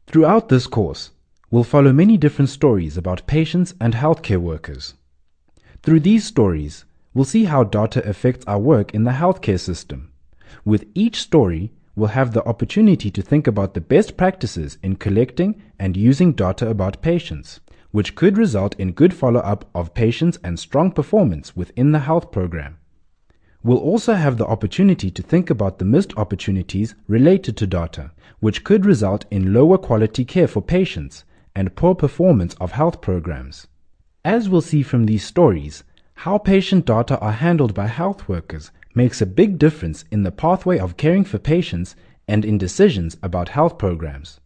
Throughout this course, we'll follow many different stories about patients and healthcare workers. Through these stories, we'll see how data affects our work in the healthcare system. With each story, we'll have the opportunity to think about the best practices in collecting and using data about patients, which could result in good follow-up of patients and strong performance within the health program. We'll also have the opportunity to think about the missed opportunities related to data, which could result in lower quality care for patients and poor performance of health programs. As we'll see from these stories, how patient data are handled by health workers makes a big difference in the pathway of caring for patients and in decisions about health programs.